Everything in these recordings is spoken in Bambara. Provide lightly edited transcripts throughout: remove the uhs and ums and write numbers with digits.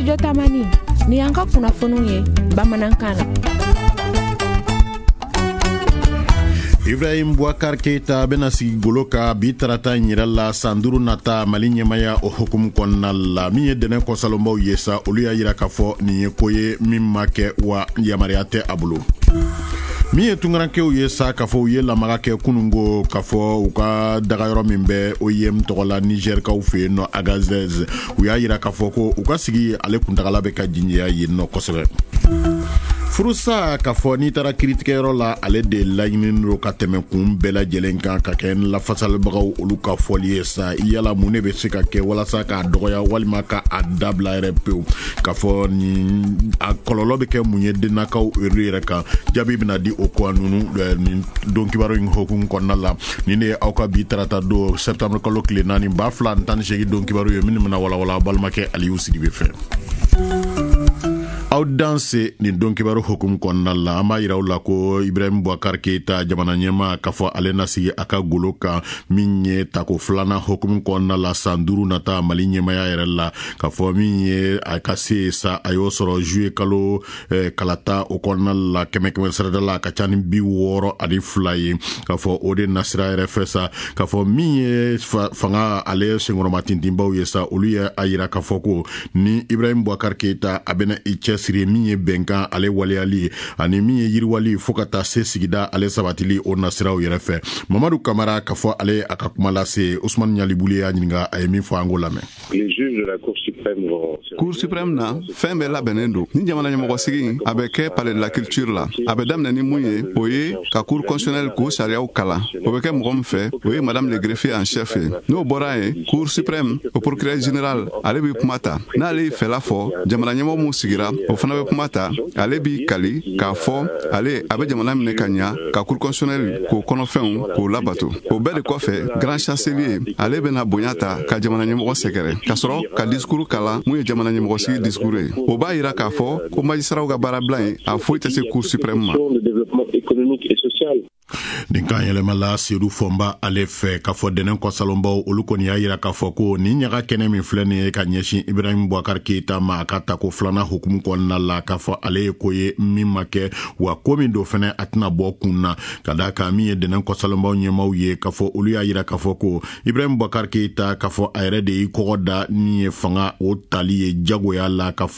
studio tamani ni yanka kunnafoniw ye bamanankan na. Ibrahim Boubacar Keita bena sigi golo ka bi tarata ɲira la san 5 nata Mali ɲɛmaya o hukumu kɔnɔna la min ye dɛnɛ kɔsalonbaw ye sa olu y'a yira k'a fɔ nin ye ko ye min ma kɛ wa yamariya tɛ a bolo. Min ye tungarankew ye sa k'a fɔ u ye lamaga kɛ kunungo k'a fɔ u ka dagayɔrɔ min bɛ OIM tɔgɔla Nigerkaw fɛ yen nɔ Agadez u y'a yira k'a fɔ ko u ka sigi ale kuntagala bɛ ka jinjɛya yen nɔ kosɛbɛ. Furusa k'a fɔ n'i taara kiritigɛyɔrɔ la ale de laɲininen do ka tɛmɛ kun bɛɛ lajɛlen kan ka kɛ lafasalibagaw olu ka fɔli ye sa yala mun ne bɛ se ka kɛ walasa k'a dɔgɔya walima ka a dabila yɛrɛ pewu k'a fɔ nin a kɔlɔlɔ bɛ kɛ mun ye dennakaw yɛrɛ kan jaabi bɛna di o ko ninnu nin don kibaru in hokumu kɔnɔna la nin de ye aw ka bi tarata don septembre kalo tile 4 2018 don kibaru ye minnu bɛna walawala balimakɛ Aliyu Sidibe fɛ. Aw danse nin don kibaru hukumu kɔnɔna la an b'a yira aw la ko Ibrahim Boubacar Keita jamana ɲɛma k'a fɔ ale na sigi a ka golo kan min ye tako filanan hukumu kɔnɔna la san 5 nata Mali ɲɛmaya yɛrɛ la k'a fɔ min ye a ka se sa a y'o sɔrɔ juillet kalo kalata o kɔnɔna la kɛmɛ sarada la a ka ca ni 62 ye k'a fɔ o de nasira yɛrɛ fɛ sa k'a fɔ min ye fanga ale senkɔrɔma tintinbaw ye sa olu ye a yira k'a fɔ ko ni Ibrahim Boubacar Keita a bɛna i cɛ siri min ye bɛnkan ale waleyali ani min ye yiriwali fo ka taa se sigida ale sabatili o nasiraw yɛrɛ fɛ. Mamadu Kamara k'a fɔ ale a ka kuma lase Ousmane Ɲalibule y'a ɲininka a ye min fɔ an k'o lamɛn. Cour suprême na fɛn bɛɛ labɛnnen don ni jamana ɲɛmɔgɔ sigi a bɛ kɛ palais de la culture la a bɛ daminɛ ni mun ye o ye ka cour constitutionnelle k'o sariyaw kalan o bɛ kɛ mɔgɔ min fɛ o ye madame le greffier en chef ye n'o bɔra ye cour suprême o procureur général ale bɛ kuma ta n'ale ye fɛla fɔ jamana ɲɛmɔgɔ mun sigira o fana bɛ kuma ta ale b'i kali k'a fɔ ale a bɛ jamana minɛ ka ɲa ka cour constitutionnelle k'o kɔnɔfɛnw k'o labato o bɛɛ de kɔfɛ grand chancelier ale bɛna bonya ta ka jamana ɲɛmɔgɔ sɛgɛrɛ ka sɔrɔ ka discours kalan mun ye jamana ɲɛmɔgɔ sigi discours ye o b'a yira k'a fɔ ko magistrats ka baara bila ye a foyi tɛ se cour suprême ma. Nin kan yɛlɛmala Seydou Fɔnba ale fɛ k'a fɔ dɛnɛ kɔsalonbaw olu kɔni y'a yira k'a fɔ ko ni ɲaga kɛnɛ min filɛ nin ye ka ɲɛsin Ibrahim Boubacar Keita ma a ka tako filanan hukumu kɔnɔna la k'a fɔ ale ye ko ye min ma kɛ wa ko min do fɛnɛ a tɛna bɔ kun na ka da kan min ye dɛnɛ kɔsalonbaw ɲɛmaw ye k'a fɔ olu y'a yira k'a fɔ ko Ibrahim Boubacar Keita k'a fɔ a yɛrɛ de y'i kɔgɔ da min ye fanga o tali ye jagoya la k'a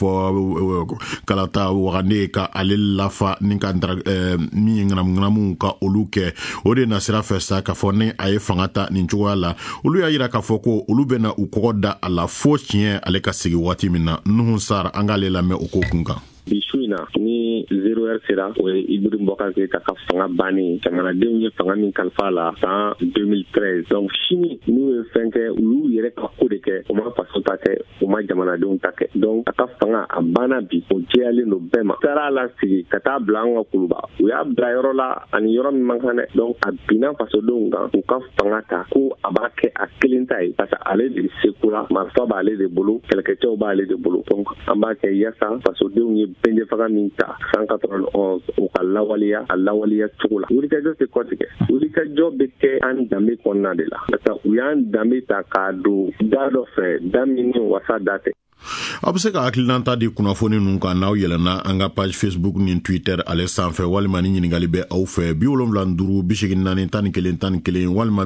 fɔ kalata wagane ka ale lafa ni ka min ye ŋanamuŋanamu ka olu kɛ o de nasira fɛ sa k'a fɔ ni a ye fanga ta nin cogoya la olu y'a yira k'a fɔ ko olu bɛna u kɔgɔ da a la fo tiɲɛ ale ka sigi waati min na Nuhu Sar an k'ale lamɛn o ko kun kan. Bisu in na ni 0 sera o ye Ibrahim Boubacar Keita ka fanga bannen jamanadenw ye fanga min kalifa la san 2013 donc sini n'u ye fɛn kɛ olu yɛrɛ ka ko de kɛ o ma faso ta kɛ o ma jamanadenw ta kɛ donc a ka fanga a banna bi o jɛyalen don bɛɛ ma taara la sigi ka taa bila an ka kuluba u y'a bila yɔrɔ la ani yɔrɔ min man kan dɛ donc a binna fasodenw kan u ka fanga ta ko a b'a kɛ a kelen ta ye parce que ale de seko la marifa b'ale de bolo kɛlɛkɛcɛw b'ale de bolo donc an b'a kɛ yasa fasodenw ye bɛnjɛ faga min ta 191 o ka lawaleya a lawaleya cogo la wulikajɔ tɛ kɔtigɛ wulikajɔ bɛ kɛ an danbe kɔnɔna de la parce que u y'an danbe ta k'a don da dɔ fɛ da min ni wasa da tɛ. A bɛ se ka hakilinanta di kunnafoni ninnu kan n'aw yɛlɛnna an ka page Facebook ni Twitter ale sanfɛ walima ni ɲininkali bɛ aw fɛ 75 84 11 11 walima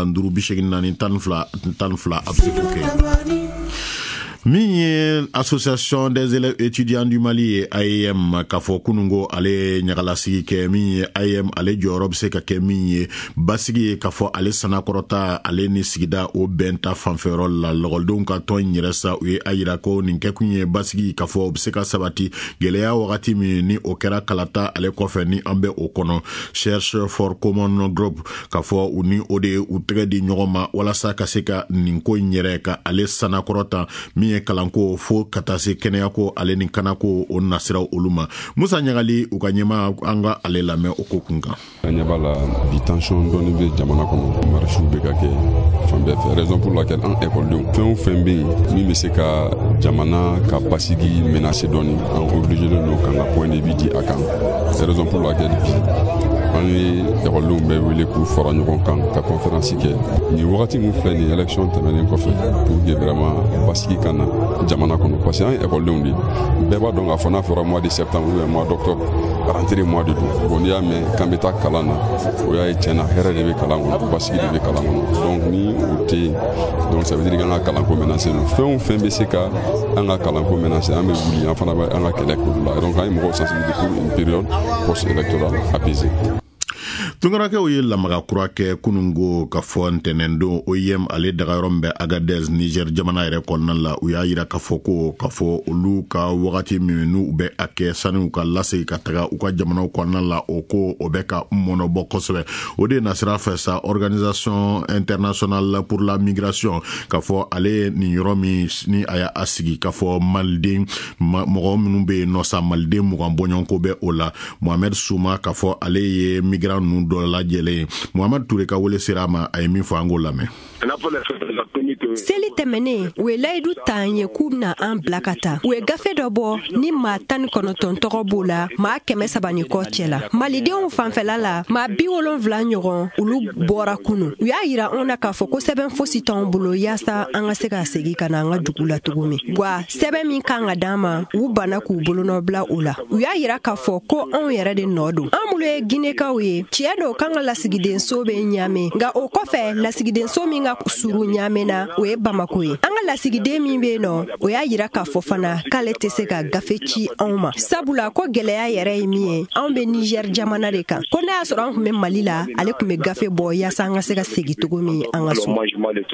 75 84 12 12 a bɛ se k'o kɛ. Min ye Association des élèves étudiants du Mali ye AEM k'a fɔ kunungo ale ɲagalasigi kɛ min ye AEM ale jɔyɔrɔ bɛ se ka kɛ min ye basigi ye k'a fɔ ale sanakɔrɔta ale ni sigida o bɛn ta fanfɛyɔrɔ la lɔgɔlidenw ka tɔn yɛrɛ sa u ye a yira ko nin kɛkun ye basigi k'a fɔ o bɛ se ka sabati gɛlɛya wagati min ni o kɛra kalata ale kɔfɛ ni an bɛ o kɔnɔ Cherche for Common Group k'a fɔ u ni o de ye u tɛgɛ di ɲɔgɔn ma walasa ka se ka nin ko in yɛrɛ ka ale sanakɔrɔta min ye kalanko fo ka taa se kɛnɛyako ale ni kanako o nasiraw olu ma. Musa Ɲagali u ka ɲɛma an ka ale lamɛn o ko kun kan. An ɲɛ b'a la bi tension dɔɔni bɛ jamana kɔnɔ marches bɛ ka kɛ fan bɛɛ fɛ raison pour laquelle an écoledenw fɛn o fɛn bɛ yen min bɛ se ka jamana ka basigi menacer dɔɔni an obligé don k'an ka point de vue di a kan c'est raison pour laquelle bi an ye écoledenw bɛɛ wele k'u fara ɲɔgɔn kan ka conférence kɛ nin wagati min filɛ nin élection tɛmɛnen kɔfɛ pour que vraiment basigi ka na na jamana kɔnɔ parce que an ye ekɔlidenw de bɛɛ b'a dɔn k'a fɔ n'a fɔra mois de septembre ou bien mois d'octobre rentrée mois de don bon n'i y'a mɛn k'an bɛ taa kalan na o y'a ye tiɲɛna hɛrɛ de bɛ kalan kɔnɔ basigi de bɛ kalan kɔnɔ donc ni o tɛ yen donc ça veut dire k'an ka kalanko menacé don fɛn o fɛn bɛ se ka an ka kalanko menacé an bɛ wuli an fana bɛ an ka kɛlɛ k'olu la donc an ye mɔgɔw sensibiliser pour une période post électorale apaisée. Tungarakɛw ye lamaga kura kɛ kunungo ka fɔ ntɛnɛn don OIM ale dagayɔrɔ min bɛ Agadez Niger jamana yɛrɛ kɔnɔna la u y'a yira k'a fɔ olu ka wagati min n'u bɛ a kɛ sani u ka lase ka taga u ka jamanaw kɔnɔna la o ko o bɛ ka mɔnɔbɔ kosɛbɛ o de nasira fɛ sa Organisation Internationale pour la Migration k'a fɔ ale nin yɔrɔ min ni a y'a sigi k'a fɔ maliden mɔgɔ minnu bɛ yen nɔ sa maliden mugan bɔɲɔgɔnko bɛ o la Mohamed Souma k'a fɔ ale ye migrant ninnu dɔ lajɛlen Mohamed Toure ka wele sera ma a ye min fɔ an k'o lamɛn. Seli tɛmɛnen u ye layidu ta an ye k'u bɛna an bila ka taa u ye gafe dɔ bɔ ni maa 19 tɔgɔ b'o la maa 300 ni kɔ cɛ la malidenw fanfɛla la maa 70 ɲɔgɔn olu bɔra kunu u y'a yira an na k'a fɔ ko sɛbɛn fosi t'anw bolo yaasa an ka se ka segin ka na an ka dugu la cogo min wa sɛbɛn min kan ka d'an ma u banna k'u bolonɔ bila o la u y'a yira k'a fɔ ko anw yɛrɛ de nɔ don an bolo ye ginekaw ye tiɲɛ don kan ka lasigidenso bɛ ɲaamɛ nka o kɔfɛ lasigidenso min ka suru ɲaamɛ na o ye Bamako ye an ka lasigiden min bɛ yen nɔ o y'a yira k'a fɔ fana k'ale tɛ se ka gafe ci anw ma sabula ko gɛlɛya yɛrɛ ye min ye anw bɛ Niger jamana de kan ko n'a y'a sɔrɔ an tun bɛ Mali la ale tun bɛ gafe bɔ yaasa an ka se ka segin cogo min an ka so.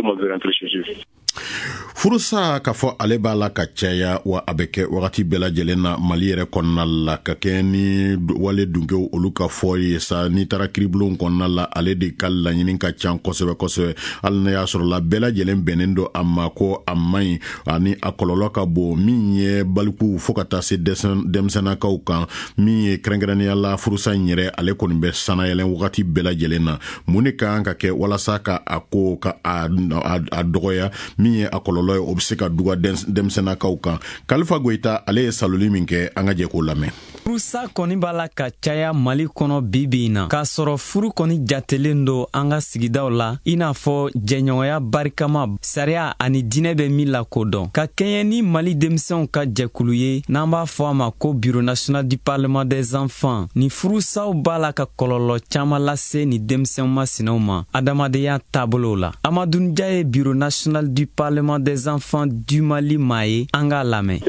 Furusa k'a fɔ ale b'a la ka caya wa a bɛ kɛ wagati bɛɛ lajɛlen na Mali yɛrɛ kɔnɔna la ka kɛ ni wale dunkew olu ka fɔ ye sa n'i taara kiribulon kɔnɔna la ale de ka laɲini ka ca kosɛbɛ kosɛbɛ hali n'a y'a sɔrɔ la bɛɛ lajɛlen bɛnnen don a ma ko a maɲi ani a kɔlɔlɔ ka bon min ye balikuw fo ka taa se denmisɛnnakaw kan min ye kɛrɛnkɛrɛnnenya la furusa in yɛrɛ ale kɔni bɛ sanayɛlɛn wagati bɛɛ lajɛlen na mun de kan ka kɛ walasa ka a ko ka a dɔgɔya min ye a kɔlɔlɔ ye o bɛ se ka duga denmisɛnnakaw kan Kalifa Goyita ale ye saloli min kɛ an ka jɛ k'o lamɛn. Furusa kɔni b'a la ka caya Mali kɔnɔ bi in na k'a sɔrɔ furu kɔni jatelen don an ka sigidaw la i n'a fɔ jɛɲɔgɔnya barikama sariya ani diinɛ bɛ min lakodɔn ka kɛɲɛ ni Mali denmisɛnw ka jɛkulu ye n'an b'a fɔ a ma ko Bureau National du Parlement des Enfants ni furusaw b'a la ka kɔlɔlɔ caman lase ni denmisɛnw masinɛw ma adamadenya taabolo la Amadou Ndiaye ye Bureau National du Parlement des Enfants du Mali maa ye an k'a lamɛn.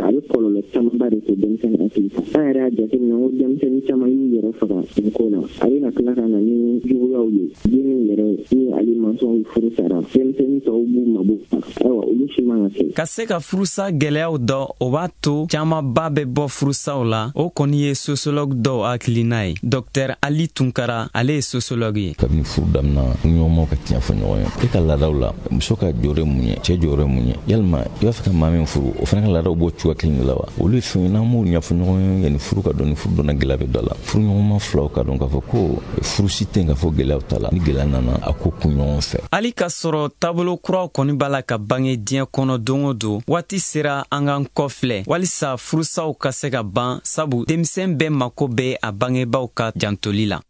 an yɛrɛ y'a jateminɛ ko denmisɛnnin caman y'u yɛrɛ faga nin ko la a bɛna tila ka na ni juguyaw ye den min yɛrɛ ni ale mansɔnw furu sara denmisɛnnin tɔw b'u mabɔ ayiwa olu si man ka kɛ. Ka se ka furusa gɛlɛyaw dɔn o b'a to camanba bɛ bɔ furusaw la o kɔni ye sociologue dɔw hakilina ye Dr Ali Tunkara ale ye sociologue ye. Kabini furu damina ɲɔgɔnmaw ka tiɲɛ fɔ ɲɔgɔn ye e ka laadaw la muso ka jɔyɔrɔ mun ye cɛ jɔyɔrɔ mun ye yalima i b'a fɛ ka maa min furu o fana ka laadaw b'o cogoya kelen de la wa olu ye fɛnw n'an m'o ɲɛfɔ ɲɔgɔn ye yanni furu ka dɔn ni furu dɔnna gɛlɛya bɛ dɔ la furu ɲɔgɔnma filaw ka dɔn k'a fɔ ko furu si tɛ ka fɔ gɛlɛyaw ta la ni gɛlɛya nana a ko kun ɲɔgɔn fɛ. Hali ka sɔrɔ taabolo kuraw kɔni b'a la ka bange diɲɛ kɔnɔ don o don waati sera an k'an kɔfilɛ walisa furusaw ka se ka ban sabu denmisɛn bɛɛ mako bɛ a bangebaaw ka jantoli la.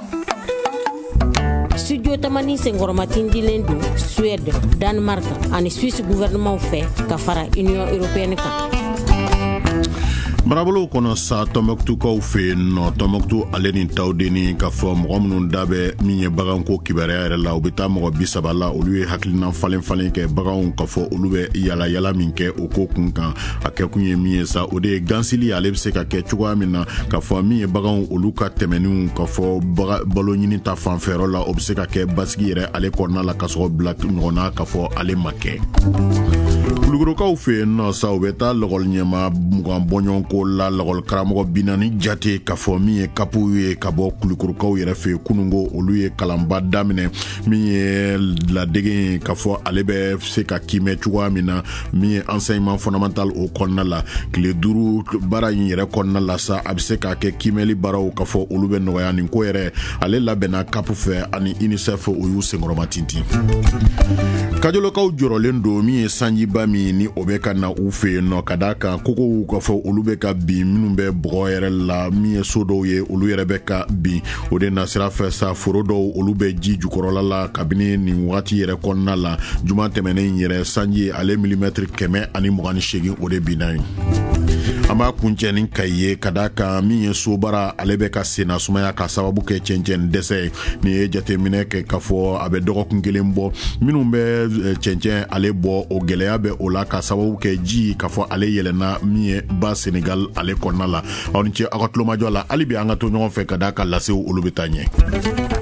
Studio Tamani Sengoromatin dilen do Suède, Danemark ani Suisse gouvernement fɛ ka fara Union Européenne kan. Marabolo kono sa Tombouctou fe no Tombouctou ale ni tawdeni ka fɔ mɔgɔ minnu da bɛ min ye baganko kibaruya yɛrɛ la u bɛ taa mɔgɔ 30 la olu ye hakilina falen kɛ baganw ka fɔ olu bɛ yala min kɛ o ko kun kan a kɛ kun ye min ye sa o de ye gansili ale bɛ se ka kɛ cogoya min na ka fɔ min ye baganw olu ka tɛmɛniw ka fɔ balo ɲini ta fanfɛyɔrɔ la o bɛ se ka kɛ basigi yɛrɛ ale kɔnɔna la ka sɔrɔ bila ɲɔgɔnna ka fɔ ale ma kɛ. Kulugorokaw fe no sa u bɛ taa lɔgɔli ɲɛma mugan bɔɲɔgɔnko la lɔgɔli karamɔgɔ 40 jate ka fɔ min ye kapu ye ka bɔ Kulugorokaw yɛrɛ fe kunungo olu ye kalanba daminɛ min ye ladege ka fɔ ale bɛ se ka kimɛ cogoya min na min ye enseignement fondamental o kɔnɔna la tile 5 baara in yɛrɛ kɔnɔna la sa a bɛ se ka kɛ kimɛli baaraw ka fɔ olu bɛ nɔgɔya nin ko yɛrɛ ale labɛnna kapu fɛ ani UNICEF o y'u senkɔrɔma tintin. Kajolokaw jɔrɔlen don min ye sanjiba min ni o bɛ ka na u fe no ka da kan kokow ka fɔ olu bɛ ka bin minnu bɛ bɔgɔ yɛrɛ la min ye so dɔw ye olu yɛrɛ bɛ ka bin o de na sira fɛ sa foro dɔw olu bɛ ji jukɔrɔla la kabini nin wagati yɛrɛ kɔnɔna la juma tɛmɛnen yɛrɛ sanji ale milimɛtiri 128 o de binna ye an b'a kuncɛ ni Kayi ye ka da kan min ye sobara ale bɛ ka senna sumaya ka sababu kɛ cɛncɛn dɛsɛ ni ye jateminɛ kɛ k'a fɔ a bɛ dɔgɔkun kelen bɔ minnu bɛ cɛncɛn ale bɔ o gɛlɛya bɛ o la ka sababu kɛ ji k'a fɔ ale yɛlɛnna min ye ba Senegal ale kɔnɔna la aw ni ce aw ka tulomajɔ la hali bi an ka to ɲɔgɔn fɛ ka da kan lasew olu bɛ taa ɲɛ